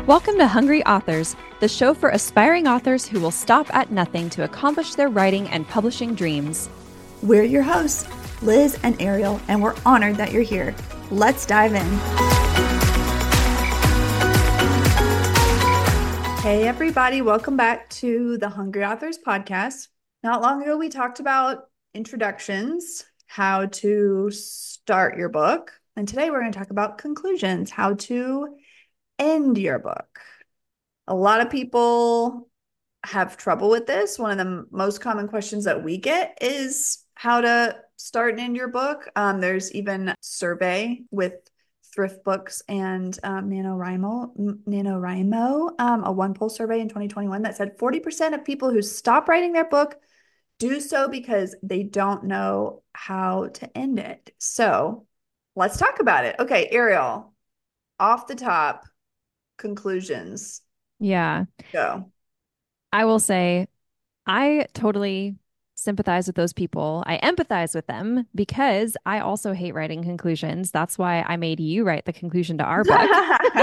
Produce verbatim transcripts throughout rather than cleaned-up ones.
Welcome to Hungry Authors, the show for aspiring authors who will stop at nothing to accomplish their writing and publishing dreams. We're your hosts, Liz and Ariel, and we're honored that you're here. Let's dive in. Hey, everybody. Welcome back to the Hungry Authors podcast. Not long ago, we talked about introductions, how to start your book. And today we're going to talk about conclusions, how to end your book. A lot of people have trouble with this. One of the most common questions that we get is how to start and end your book. Um, there's even a survey with Thrift Books and um, NaNoWriMo, NaNoWriMo, um, a one poll survey in twenty twenty-one that said forty percent of people who stop writing their book do so because they don't know how to end it. So let's talk about it. Okay, Ariel, off the top, conclusions. Yeah. Go. I will say I totally sympathize with those people. I empathize with them because I also hate writing conclusions. That's why I made you write the conclusion to our book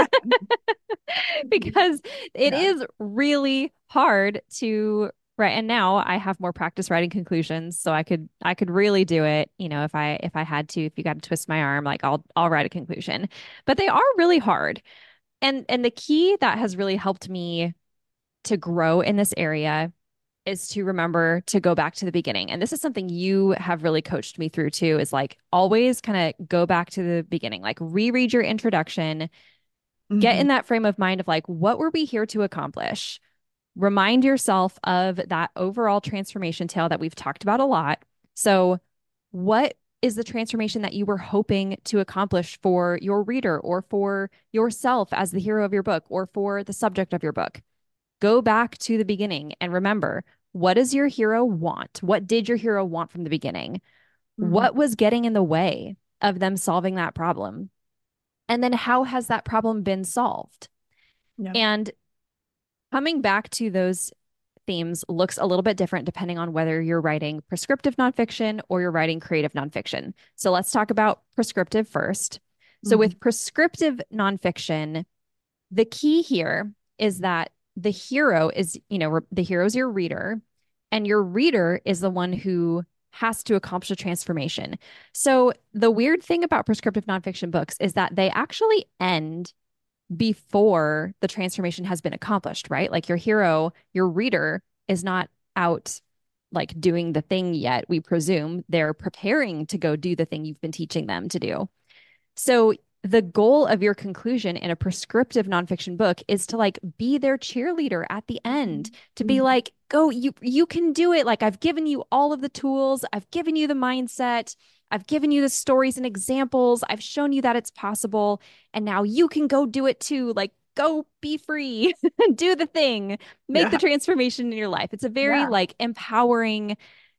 because it Yeah. is really hard to write. And now I have more practice writing conclusions, so I could I could really do it, you know, if I if I had to, if you got to twist my arm, like I'll I'll write a conclusion. But they are really hard. And and the key that has really helped me to grow in this area is to remember to go back to the beginning. And this is something you have really coached me through too, is like always kind of go back to the beginning, like reread your introduction, get Mhm. in that frame of mind of like, what were we here to accomplish? Remind yourself of that overall transformation tale that we've talked about a lot. So, what is the transformation that you were hoping to accomplish for your reader or for yourself as the hero of your book or for the subject of your book? Go back to the beginning and remember, what does your hero want? What did your hero want from the beginning? Mhm. What was getting in the way of them solving that problem? And then how has that problem been solved? Yeah. And coming back to those themes looks a little bit different depending on whether you're writing prescriptive nonfiction or you're writing creative nonfiction. So let's talk about prescriptive first. So, Mhm. with prescriptive nonfiction, the key here is that the hero is, you know, the hero is your reader, and your reader is the one who has to accomplish a transformation. So, the weird thing about prescriptive nonfiction books is that they actually end before the transformation has been accomplished, right? Like your hero, your reader is not out like doing the thing yet. We presume they're preparing to go do the thing you've been teaching them to do. So the goal of your conclusion in a prescriptive nonfiction book is to like be their cheerleader at the end, to be Mhm. like, go, you you can do it. Like I've given you all of the tools, I've given you the mindset, I've given you the stories and examples, I've shown you that it's possible, and now you can go do it too. Like go be free, do the thing, make the Yeah. transformation in your life. It's a very Yeah. like empowering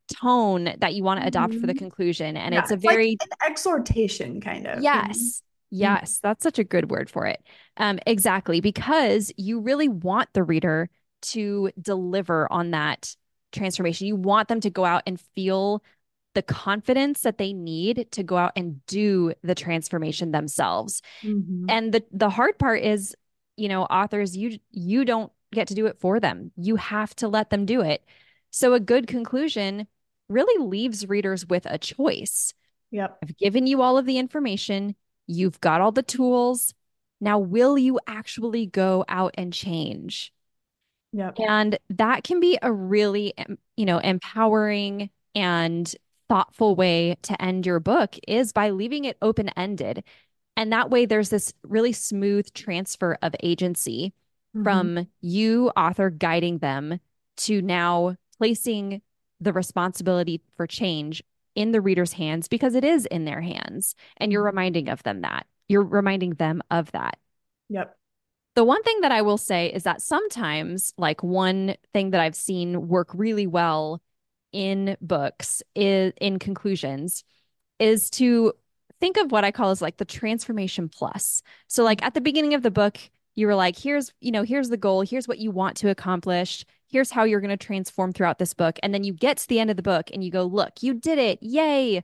tone that you want to adopt for the Mhm. conclusion. And Yeah. it's a It's like very an exhortation, kind of, you know? yes. Mhm. Yes, that's such a good word for it. Um, exactly, because you really want the reader to deliver on that transformation. You want them to go out and feel the confidence that they need to go out and do the transformation themselves. Mhm. And the the hard part is, you know, authors, you you don't get to do it for them. You have to let them do it. So a good conclusion really leaves readers with a choice. Yep. I've given you all of the information. You've got all the tools. Now, will you actually go out and change? Yep. And that can be a really, em- you know, empowering and thoughtful way to end your book is by leaving it open-ended. And that way, there's this really smooth transfer of agency Mhm. from you, author, guiding them to now placing the responsibility for change in the reader's hands because it is in their hands. And you're Mhm. reminding of them that. You're reminding them of that. Yep. The one thing that I will say is that sometimes, like one thing that I've seen work really well in books is in conclusions is to think of what I call as like the transformation plus. So like at the beginning of the book, you were like, here's, you know, here's the goal, here's what you want to accomplish, here's how you're going to transform throughout this book. And then you get to the end of the book and you go, look, you did it. Yay.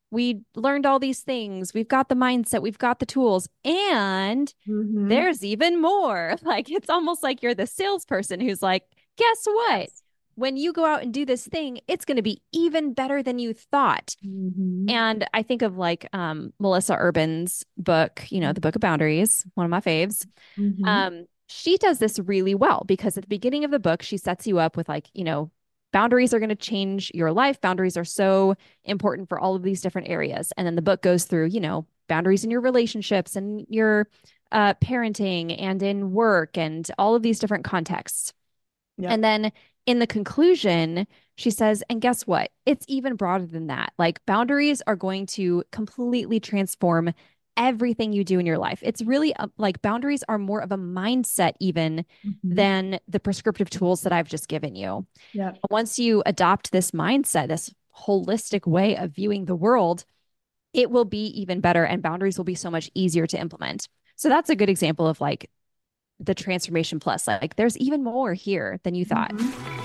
we learned all these things. We've got the mindset, we've got the tools, and Mm-hmm. there's even more. Like it's almost like you're the salesperson who's like, guess what? Yes. When you go out and do this thing, it's going to be even better than you thought. Mm-hmm. And I think of like um, Melissa Urban's book, you know, The Book of Boundaries, one of my faves. Mm-hmm. Um, she does this really well because at the beginning of the book, she sets you up with like, you know, boundaries are going to change your life. Boundaries are so important for all of these different areas. And then the book goes through, you know, boundaries in your relationships and your uh, parenting and in work and all of these different contexts. And Yep. then in the conclusion, she says, and guess what? It's even broader than that. Like boundaries are going to completely transform everything you do in your life. It's really a, like boundaries are more of a mindset, even Mm-hmm. than the prescriptive tools that I've just given you. Yep. Once you adopt this mindset, this holistic way of viewing the world, it will be even better and boundaries will be so much easier to implement. So that's a good example of like the transformation plus. Like there's even more here than you thought. Mm-hmm.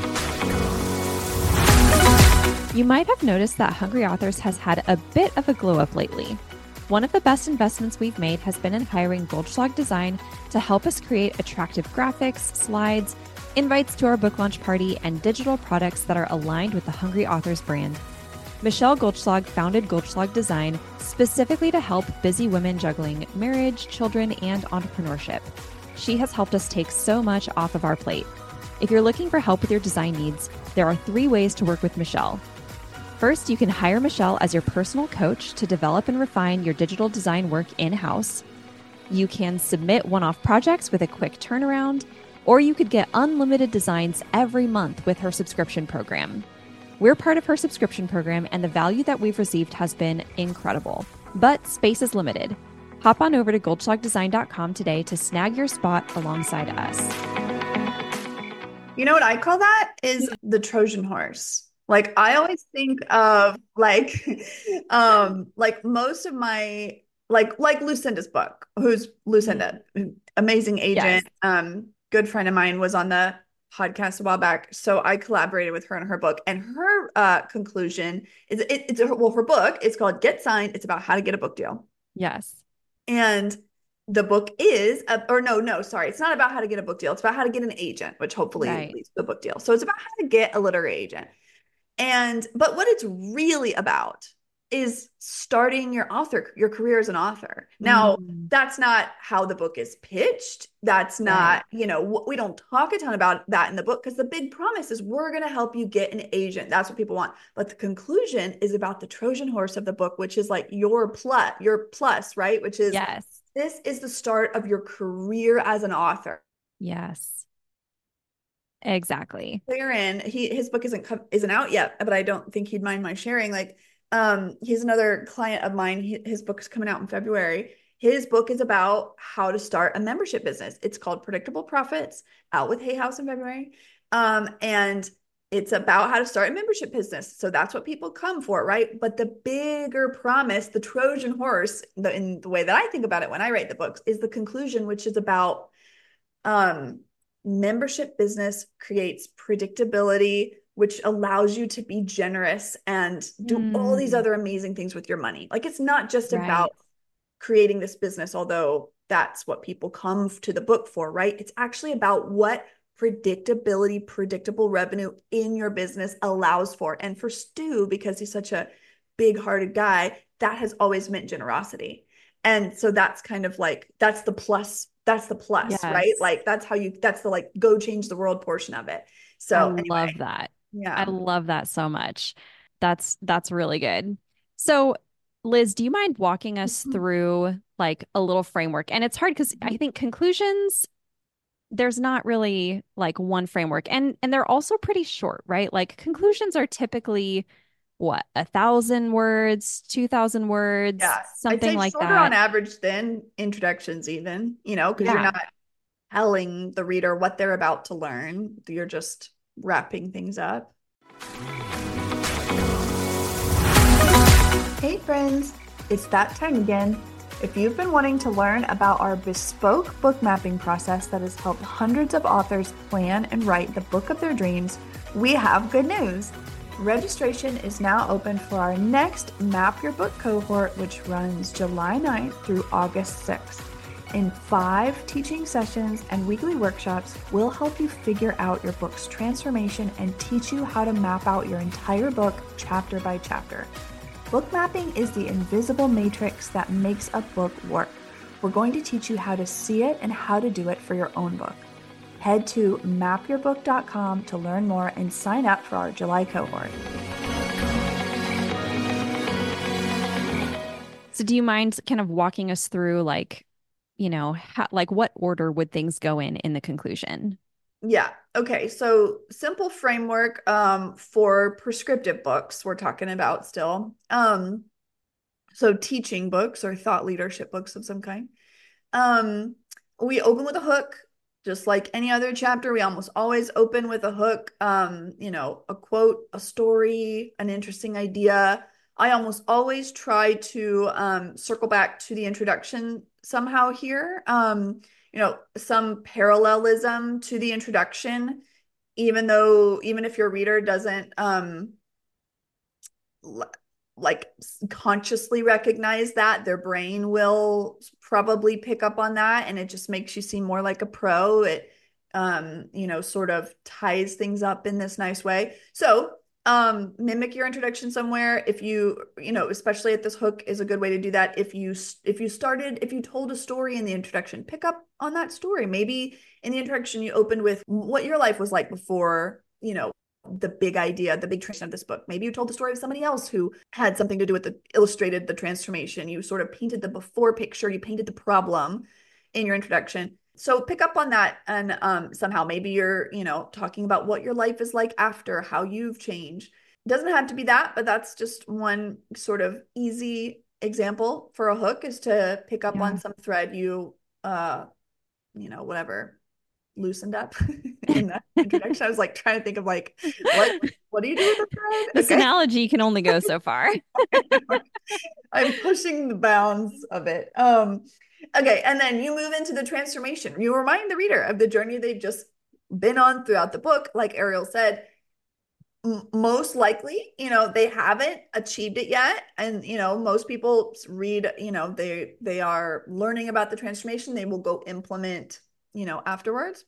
You might have noticed that Hungry Authors has had a bit of a glow up lately. One of the best investments we've made has been in hiring Goldschlag Design to help us create attractive graphics, slides, invites to our book launch party, and digital products that are aligned with the Hungry Authors brand. Michelle Goldschlag founded Goldschlag Design specifically to help busy women juggling marriage, children, and entrepreneurship. She has helped us take so much off of our plate. If you're looking for help with your design needs, there are three ways to work with Michelle. First, you can hire Michelle as your personal coach to develop and refine your digital design work in-house. You can submit one-off projects with a quick turnaround, or you could get unlimited designs every month with her subscription program. We're part of her subscription program, and the value that we've received has been incredible. But space is limited. Hop on over to goldschlag design dot com today to snag your spot alongside us. You know what I call that is the Trojan horse. Like I always think of like um like most of my like like Lucinda's book, who's Lucinda, amazing agent, Yes. um, good friend of mine was on the podcast a while back. So I collaborated with her on her book, and her uh conclusion is it, it's well, her book, it's called Get Signed. It's about how to get a book deal. Yes. And the book is, uh, or no, no, sorry. It's not about how to get a book deal. It's about how to get an agent, which hopefully Right. leads to the book deal. So it's about how to get a literary agent. And, but what it's really about is starting your author, your career as an author. Now, Mm, that's not how the book is pitched. That's right. not, you know, we don't talk a ton about that in the book because the big promise is we're going to help you get an agent. That's what people want. But the conclusion is about the Trojan horse of the book, which is like your plus, your plus, right? Which is Yes. this is the start of your career as an author. Yes. Exactly. Aaron, he his book isn't isn't out yet, but I don't think he'd mind my sharing. Like, um, he's another client of mine. He, his book is coming out in February. His book is about how to start a membership business. It's called Predictable Profits, out with Hay House in February. Um, and it's about how to start a membership business. So that's what people come for, right? But the bigger promise, the Trojan horse, the, in the way that I think about it when I write the books, is the conclusion, which is about um membership business creates predictability, which allows you to be generous and do all these Mm, other amazing things with your money. Like it's not just right. about creating this business, although that's what people come to the book for, right? It's actually about what predictability, predictable revenue in your business allows for. And for Stu, because he's such a big hearted guy, that has always meant generosity. And so that's kind of like, that's the plus, that's the plus, right? Yes. Like that's how you, that's the like go change the world portion of it. I So love anyway, that. I yeah. love that so much. That's that's really good. So, Liz, do you mind walking us through like a little framework? And it's hard because I think conclusions, there's not really like one framework. And and they're also pretty short, right? Like conclusions are typically what, a thousand words, two thousand words, Yeah. I'd something say like shorter on that. average than introductions, even, you know, because you're Yeah. not telling the reader what they're about to learn. You're just wrapping things up. Hey, friends, it's that time again. If you've been wanting to learn about our bespoke book mapping process that has helped hundreds of authors plan and write the book of their dreams, we have good news. Registration is now open for our next Map Your Book cohort, which runs July ninth through August sixth. In five teaching sessions and weekly workshops, we'll help you figure out your book's transformation and teach you how to map out your entire book chapter by chapter. Book mapping is the invisible matrix that makes a book work. We're going to teach you how to see it and how to do it for your own book. Head to map your book dot com to learn more and sign up for our July cohort. So do you mind kind of walking us through like, you know, how, like what order would things go in in the conclusion? Yeah. Okay. So simple framework um, for prescriptive books we're talking about still. Um, so teaching books or thought leadership books of some kind. Um, we open with a hook, just like any other chapter. We almost always open with a hook, um, you know, a quote, a story, an interesting idea. I almost always try to um, circle back to the introduction somehow here. Um, you know, some parallelism to the introduction, even though, even if your reader doesn't um, like consciously recognize that, their brain will probably pick up on that, and it just makes you seem more like a pro. It um you know sort of ties things up in this nice way. So um mimic your introduction somewhere. If you you know especially at this hook is a good way to do that. If you if you started if you told a story in the introduction, pick up on that story. Maybe in the introduction you opened with what your life was like before you know the big idea, the big transformation of this book. Maybe you told the story of somebody else who had something to do with the illustrated the transformation. You sort of painted the before picture, you painted the problem in your introduction. So pick up on that, and um, somehow maybe you're, you know, talking about what your life is like after, how you've changed. It doesn't have to be that, but that's just one sort of easy example for a hook, is to pick up Yeah. on some thread you, uh, you know, whatever, loosened up in that introduction. I was like trying to think of like what what do you do with the thread? This Okay. analogy can only go so far. I'm pushing the bounds of it. Um, okay, and then you move into the transformation. You remind the reader of the journey they've just been on throughout the book. Like Ariel said, m- most likely, you know, they haven't achieved it yet. And, you know, most people read, you know, they they are learning about the transformation. They will go implement, you know, afterwards.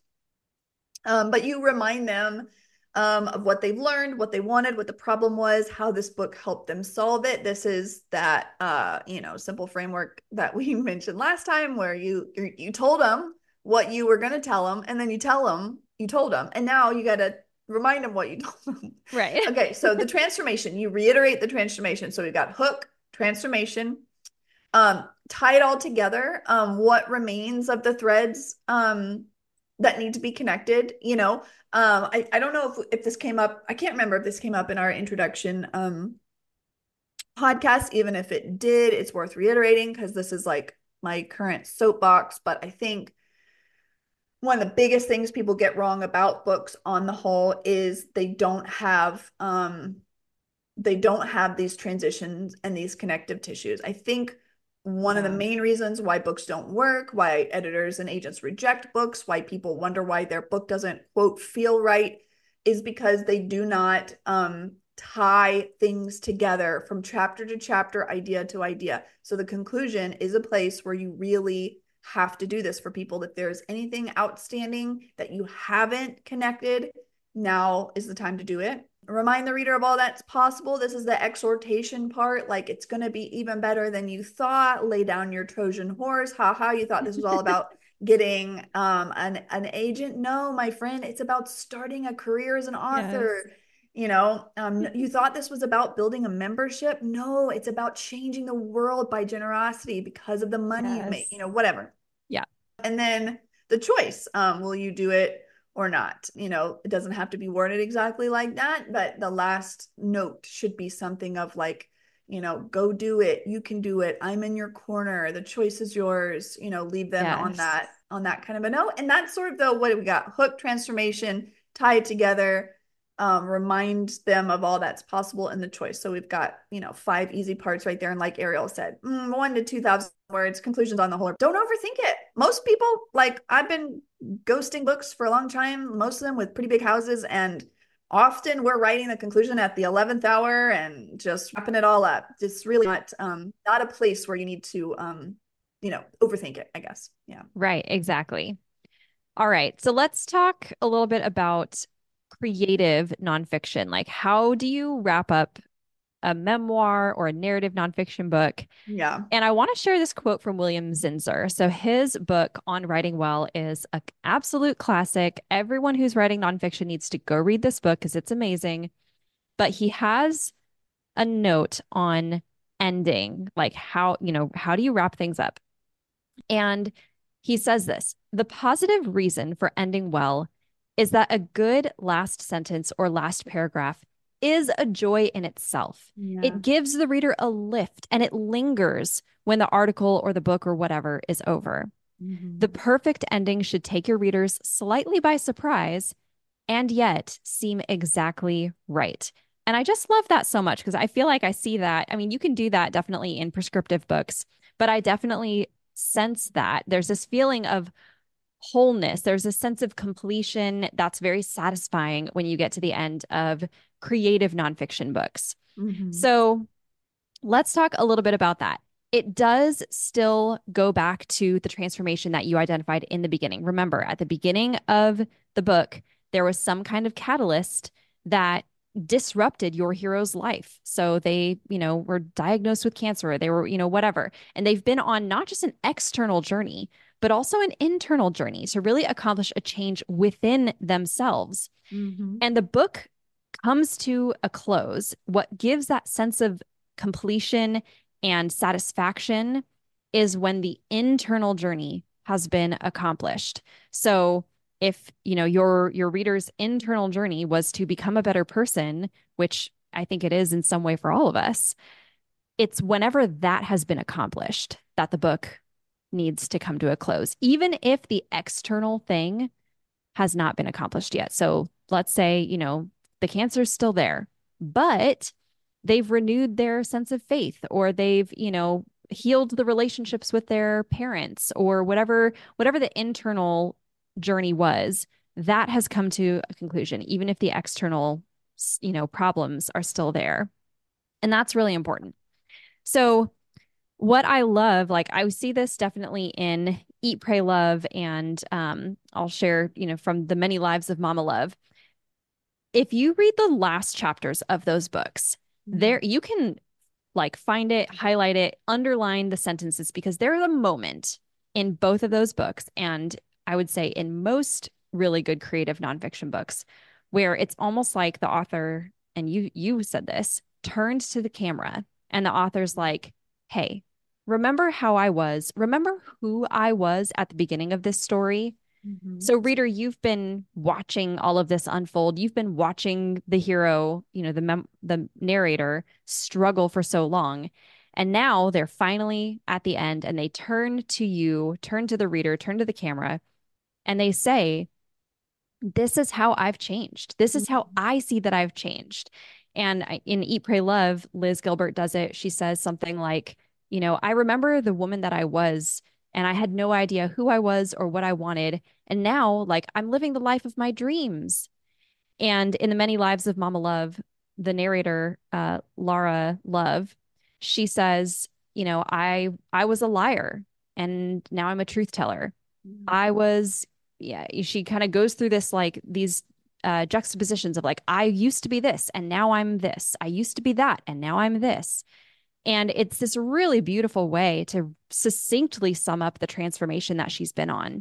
Um, but you remind them um, of what they've learned, what they wanted, what the problem was, how this book helped them solve it. This is that uh, you know simple framework that we mentioned last time, where you you, you told them what you were going to tell them, and then you tell them you told them, and now you got to remind them what you told them. Right. Okay, so the transformation, you reiterate the transformation. So we've got hook, transformation, um, tie it all together. Um, what remains of the threads um, that need to be connected? You know, um, I, I don't know if, if this came up. I can't remember if this came up in our introduction um, podcast. Even if it did, it's worth reiterating because this is like my current soapbox. But I think one of the biggest things people get wrong about books on the whole is they don't have um, they don't have these transitions and these connective tissues. I think one yeah. of the main reasons why books don't work, why editors and agents reject books, why people wonder why their book doesn't, quote, feel right, is because they do not um, tie things together from chapter to chapter, idea to idea. So the conclusion is a place where you really have to do this for people. If there's anything outstanding that you haven't connected, now is the time to do it. Remind the reader of all that's possible. This is the exhortation part. Like, it's going to be even better than you thought. Lay down your Trojan horse. Ha ha. You thought this was all about getting um, an, an agent. No, my friend, it's about starting a career as an author. Yes. You know, um, you thought this was about building a membership. No, it's about changing the world by generosity because of the money yes. you make, you know, whatever. Yeah. And then the choice, um, will you do it or not? You know, it doesn't have to be worded exactly like that, but the last note should be something of like, you know, go do it. You can do it. I'm in your corner. The choice is yours. You know, leave them yes. on that, on that kind of a note. And that's sort of the, what we got, hook, transformation, tie it together, um, remind them of all that's possible in the choice. So we've got, you know, five easy parts right there. And like Ariel said, mm, one to two thousand words, conclusions on the whole. Don't overthink it. Most people, like, I've been ghosting books for a long time, most of them with pretty big houses, and often we're writing the conclusion at the eleventh hour and just wrapping it all up. It's really not um not a place where you need to um you know overthink it, I guess. Yeah. Right, exactly. All right. So let's talk a little bit about creative nonfiction. Like, how do you wrap up a memoir or a narrative nonfiction book? Yeah. And I want to share this quote from William Zinsser. So his book on writing well is an absolute classic. Everyone who's writing nonfiction needs to go read this book because it's amazing. But he has a note on ending, like how, you know, how do you wrap things up? And he says this: the positive reason for ending well is that a good last sentence or last paragraph is a joy in itself. Yeah. It gives the reader a lift and it lingers when the article or the book or whatever is over. The Mhm. perfect ending should take your readers slightly by surprise and yet seem exactly right. And I just love that so much because I feel like I see that. I mean, you can do that definitely in prescriptive books, but I definitely sense that there's this feeling of wholeness. There's a sense of completion that's very satisfying when you get to the end of creative nonfiction books. Mhm. So let's talk a little bit about that. It does still go back to the transformation that you identified in the beginning. Remember, at the beginning of the book, there was some kind of catalyst that disrupted your hero's life. So they, you know, were diagnosed with cancer, or they were, you know, whatever. And they've been on not just an external journey, but also an internal journey to really accomplish a change within themselves. Mhm. And the book comes to a close. What gives that sense of completion and satisfaction is when the internal journey has been accomplished. So if, you know, your your reader's internal journey was to become a better person, which I think it is in some way for all of us, it's whenever that has been accomplished that the book needs to come to a close, even if the external thing has not been accomplished yet. So let's say, you know, the cancer is still there, but they've renewed their sense of faith, or they've, you know, healed the relationships with their parents, or whatever whatever the internal journey was, that has come to a conclusion, even if the external, you know, problems are still there. And that's really important. So what I love, like I see this definitely in Eat, Pray, Love, and um, I'll share, you know, from the many lives of Mama Love. If you read the last chapters of those books, there you can like find it, highlight it, underline the sentences because there's a moment in both of those books, and I would say in most really good creative nonfiction books, where it's almost like the author, and you you said this, turned to the camera and the author's like, "Hey, remember how I was? Remember who I was at the beginning of this story?" Mhm. So, reader, you've been watching all of this unfold. You've been watching the hero, you know, the mem- the narrator struggle for so long. And now they're finally at the end and they turn to you, turn to the reader, turn to the camera, and they say, this is how I've changed. This is how Mhm. I see that I've changed. And I, in Eat, Pray, Love, Liz Gilbert does it. She says something like, you know, I remember the woman that I was, and I had no idea who I was or what I wanted. And now, like, I'm living the life of my dreams. And in the many lives of Mama Love, the narrator, uh, Laura Love, she says, you know, I I was a liar and now I'm a truth teller. I was, yeah, she kind of goes through this like these uh, juxtapositions of like, I used to be this and now I'm this. I used to be that and now I'm this. And it's this really beautiful way to succinctly sum up the transformation that she's been on.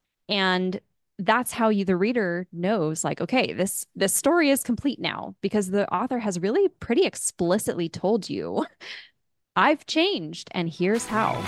And that's how you, the reader, knows like, okay, this this story is complete now because the author has really pretty explicitly told you, I've changed and here's how.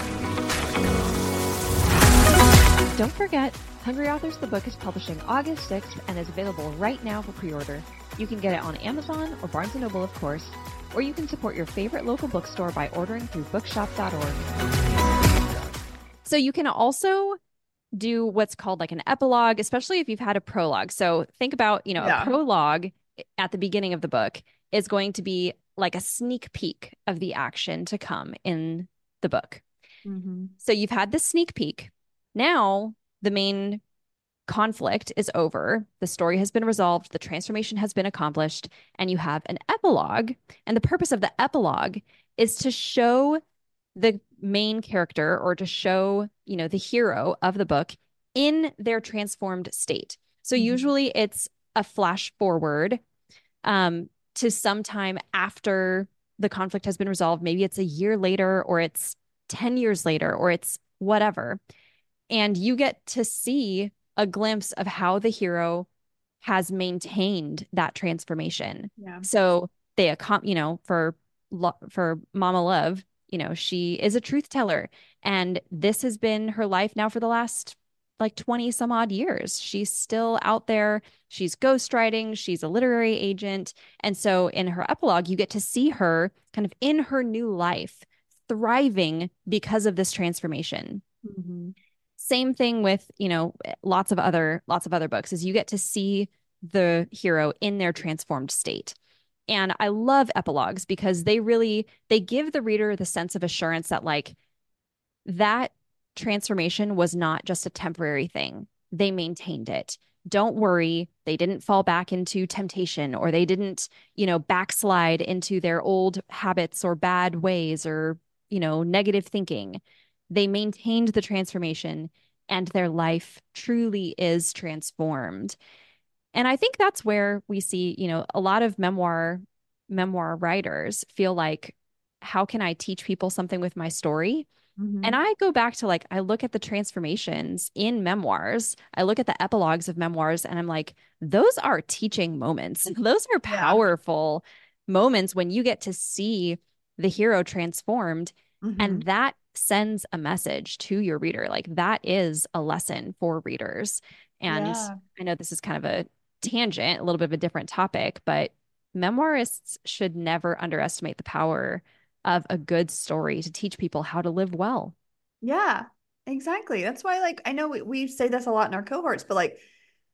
Don't forget, Hungry Authors the Book is publishing August sixth and is available right now for pre-order. You can get it on Amazon or Barnes and Noble, of course, or you can support your favorite local bookstore by ordering through bookshop dot org. So you can also do what's called like an epilogue, especially if you've had a prologue. So think about, you know, a Yeah. prologue at the beginning of the book is going to be like a sneak peek of the action to come in the book. Mhm. So you've had this sneak peek. Now the main conflict is over, the story has been resolved, the transformation has been accomplished, and you have an epilogue. And the purpose of the epilogue is to show the main character, or to show, you know, the hero of the book in their transformed state. So Mhm. usually it's a flash forward um, to sometime after the conflict has been resolved. Maybe it's a year later, or it's ten years later, or it's whatever. And you get to see a glimpse of how the hero has maintained that transformation. Yeah. So they, you know, for for Mama Love, you know, she is a truth teller, and this has been her life now for the last like twenty some odd years. She's still out there. She's ghostwriting. She's a literary agent. And so in her epilogue, you get to see her kind of in her new life, thriving because of this transformation. Mm-hmm. Same thing with, you know, lots of other lots of other books, is you get to see the hero in their transformed state. And I love epilogues because they really they give the reader the sense of assurance that like that transformation was not just a temporary thing. They maintained it. Don't worry, they didn't fall back into temptation, or they didn't, you know, backslide into their old habits or bad ways, or, you know, negative thinking. They maintained the transformation, and their life truly is transformed. And I think that's where we see, you know, a lot of memoir memoir writers feel like, how can I teach people something with my story? Mm-hmm. And I go back to like, I look at the transformations in memoirs, I look at the epilogues of memoirs, and I'm like, those are teaching moments. Those are powerful yeah. moments when you get to see the hero transformed. Mm-hmm. And that sends a message to your reader. Like, that is a lesson for readers. And yeah. I know this is kind of a tangent, a little bit of a different topic, but memoirists should never underestimate the power of a good story to teach people how to live well. Yeah, exactly. That's why, like, I know we, we say this a lot in our cohorts, but like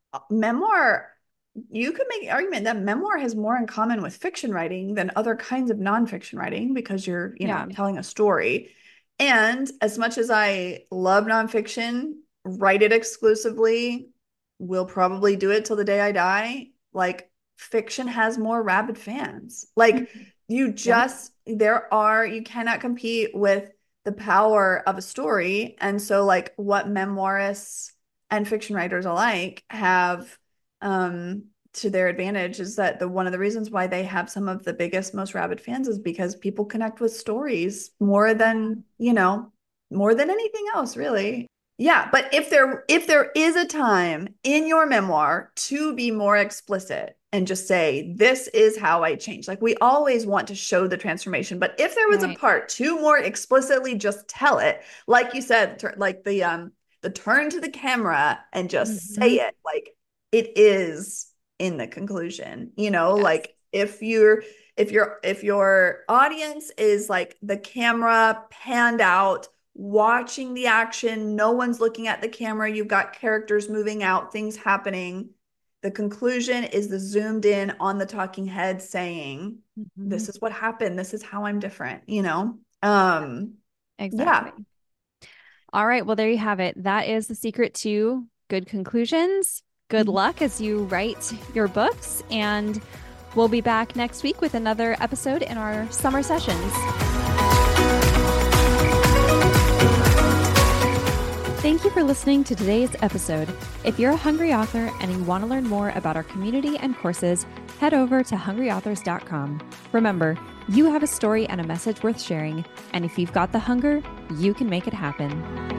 memoir, you could make an argument that memoir has more in common with fiction writing than other kinds of nonfiction writing, because you're, you yeah. know, telling a story. And as much as I love nonfiction, write it exclusively, will probably do it till the day I die. Like, fiction has more rabid fans. Like, mm-hmm. you just, yeah. there are, you cannot compete with the power of a story. And so, like, what memoirists and fiction writers alike have um, to their advantage is that the one of the reasons why they have some of the biggest, most rabid fans is because people connect with stories more than, you know, more than anything else, really. Yeah, but if there if there is a time in your memoir to be more explicit and just say, this is how I changed. Like, we always want to show the transformation, but if there was right. a part to more explicitly just tell it, like you said, like the um the turn to the camera and just mm-hmm. say it, like it is in the conclusion, you know, yes. like if you're if you're if your audience is like the camera panned out, watching the action, no one's looking at the camera, you've got characters moving out, things happening. The conclusion is the zoomed in on the talking head saying, mm-hmm. this is what happened. This is how I'm different, you know? Um, exactly. Yeah. All right. Well, there you have it. That is the secret to good conclusions. Good mm-hmm. luck as you write your books. And we'll be back next week with another episode in our summer sessions. Thank you for listening to today's episode. If you're a hungry author and you want to learn more about our community and courses, head over to hungry authors dot com. Remember, you have a story and a message worth sharing, and if you've got the hunger, you can make it happen.